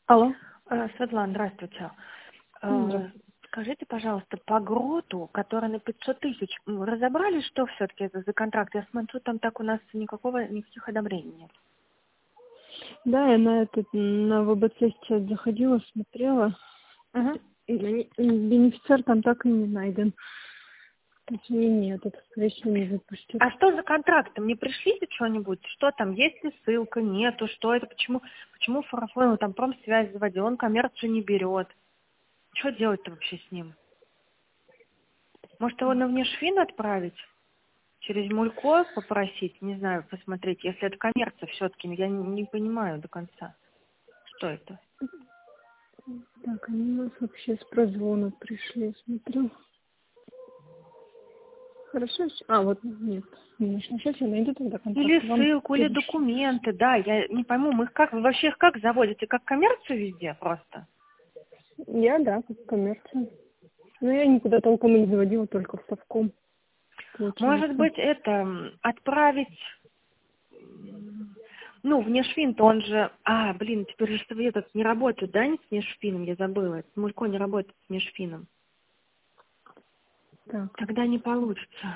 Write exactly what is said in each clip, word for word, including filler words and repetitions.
Алло. Э, Светлана, здравствуйте. М, Э, Здравствуйте. Скажите, пожалуйста, по ГРОТу, который на пятьсот тысяч, м, разобрали, что все-таки это за контракт? Я смотрю, там так у нас никакого, никаких одобрений нет. Да, я на этот на ВБЦ сейчас заходила, смотрела. Мгм. И бени- бенефициар там так и не найден. То есть мне нет, это скорее всего не выпустят. А что за контракт? Мне пришлите что-нибудь? Что там? Есть ли ссылка? Нету? Что это? Почему, почему Фарафонов там промсвязь заводил? Он коммерцию не берет. Что делать-то вообще с ним? Может, его на внешфин отправить? Через Мулько попросить? Не знаю, посмотреть. Если это коммерция все-таки, я не, не понимаю до конца. Что это? Так, они у нас вообще с прозвона пришли, смотрю. Хорошо. щ- А, вот нет. Конечно, сейчас я найду тогда контракт. Или Вам ссылку, или следующий. документы, да, я не пойму, мы их как, вы вообще их как заводите, как коммерцию везде просто? Я, да, как коммерция. Но я никуда толком и не заводила, только в совком, Может получается. быть, это, м, отправить, м, ну, внешфин-то он же, а, блин, теперь же этот не работает, да, не с внешфином, я забыла, Мулько не работает с внешфином. Так, Тогда не получится.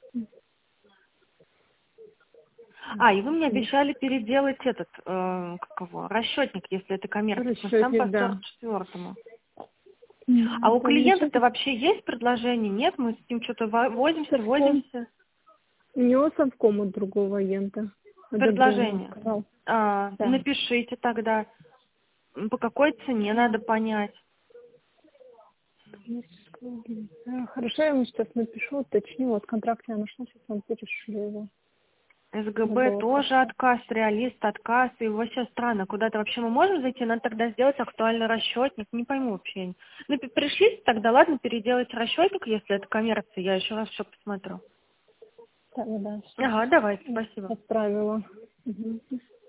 так, А, и вы мне сейчас. обещали переделать этот, э, как его, расчетник, если это коммерция, потому что там Расчетник, по да. сорок четвертому. А М, у Там клиента-то расчетник вообще есть предложение? Нет, мы с ним что-то во- возимся, совком. возимся. У него совком от другого агента. Одобрение Предложение. сказал. А, Да. напишите тогда, м, по какой цене надо понять. Э, Хорошо, я ему сейчас напишу, уточню. Вот контракт я нашла, сейчас вам перешлю его. СГБ Надо его тоже просто. отказ, реалист отказ, и вообще странно, куда-то вообще мы можем зайти, надо тогда сделать актуальный расчетник, не пойму вообще. Ну, пи- пришлите тогда, ладно, переделать расчетник, если это коммерция, я еще раз все посмотрю. Так, да, сейчас Ага, давайте, спасибо. отправила. Мгм.